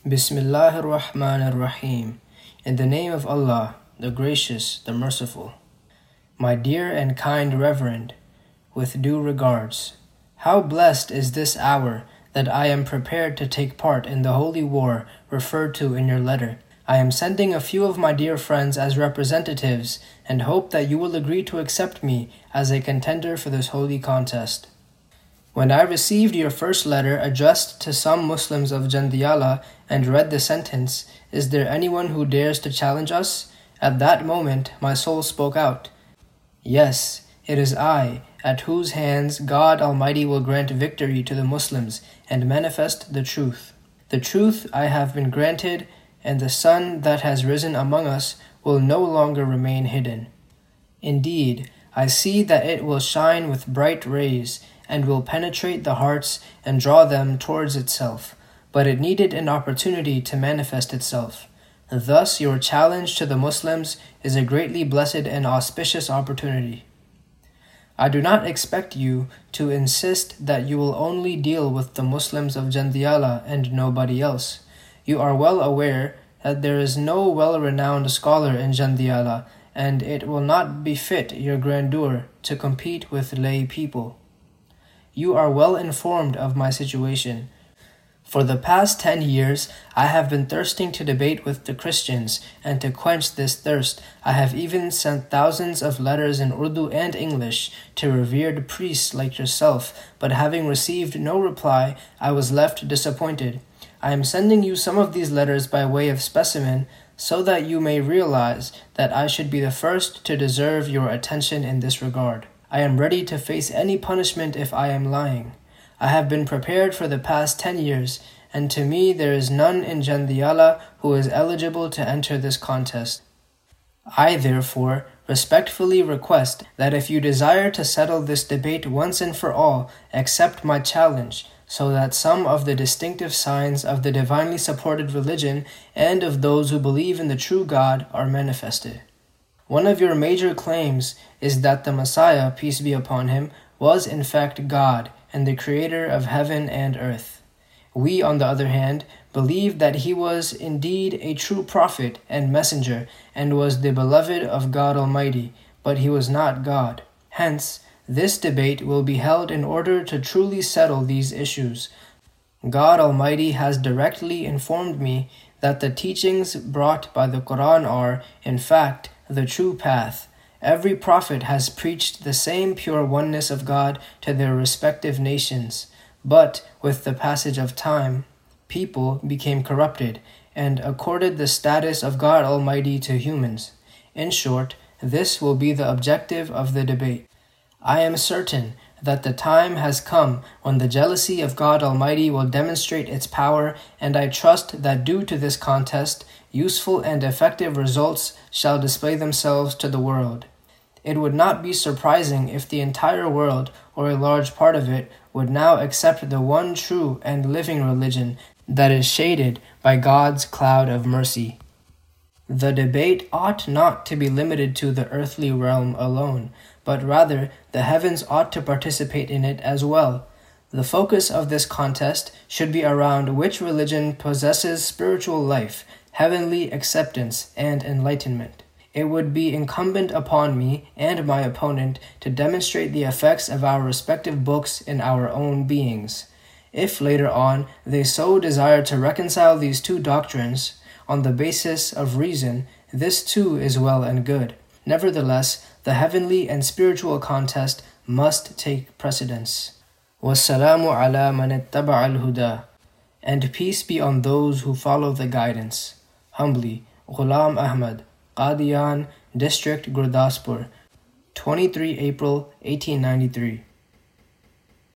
Bismillahir Rahmanir Rahim. In the name of Allah, the Gracious, the Merciful. My dear and kind Reverend, with due regards, how blessed is this hour that I am prepared to take part in the holy war referred to in your letter. I am sending a few of my dear friends as representatives and hope that you will agree to accept me as a contender for this holy contest. When I received your first letter addressed to some Muslims of Jandiala and read the sentence, "Is there anyone who dares to challenge us?" At that moment, my soul spoke out. Yes, it is I, at whose hands God Almighty will grant victory to the Muslims and manifest the truth. The truth I have been granted, and the sun that has risen among us will no longer remain hidden. Indeed, I see that it will shine with bright rays, and will penetrate the hearts and draw them towards itself, but it needed an opportunity to manifest itself. Thus your challenge to the Muslims is a greatly blessed and auspicious opportunity. I do not expect you to insist that you will only deal with the Muslims of Jandiala and nobody else. You are well aware that there is no well-renowned scholar in Jandiala, and it will not befit your grandeur to compete with lay people. You are well informed of my situation. For the past 10 years, I have been thirsting to debate with the Christians, and to quench this thirst, I have even sent thousands of letters in Urdu and English to revered priests like yourself, but having received no reply, I was left disappointed. I am sending you some of these letters by way of specimen, so that you may realize that I should be the first to deserve your attention in this regard. I am ready to face any punishment if I am lying. I have been prepared for the past 10 years, and to me there is none in Jandiala who is eligible to enter this contest. I therefore respectfully request that if you desire to settle this debate once and for all, accept my challenge, so that some of the distinctive signs of the divinely supported religion and of those who believe in the true God are manifested. One of your major claims is that the Messiah, peace be upon him, was in fact God and the creator of heaven and earth. We, on the other hand, believe that he was indeed a true prophet and messenger and was the beloved of God Almighty, but he was not God. Hence, this debate will be held in order to truly settle these issues. God Almighty has directly informed me that the teachings brought by the Quran are, in fact, the true path. Every prophet has preached the same pure oneness of God to their respective nations, but with the passage of time, people became corrupted and accorded the status of God Almighty to humans. In short, this will be the objective of the debate. I am certain that the time has come when the jealousy of God Almighty will demonstrate its power, and I trust that due to this contest, useful and effective results shall display themselves to the world. It would not be surprising if the entire world, or a large part of it, would now accept the one true and living religion that is shaded by God's cloud of mercy. The debate ought not to be limited to the earthly realm alone, but rather the heavens ought to participate in it as well. The focus of this contest should be around which religion possesses spiritual life, heavenly acceptance, and enlightenment. It would be incumbent upon me and my opponent to demonstrate the effects of our respective books in our own beings. If later on they so desire to reconcile these two doctrines on the basis of reason, this too is well and good. Nevertheless, the heavenly and spiritual contest must take precedence. Wassalamu ala man ittaba al-huda. And peace be on those who follow the guidance. Humbly, Ghulam Ahmad, Qadian, District, Gurdaspur, 23 April 1893.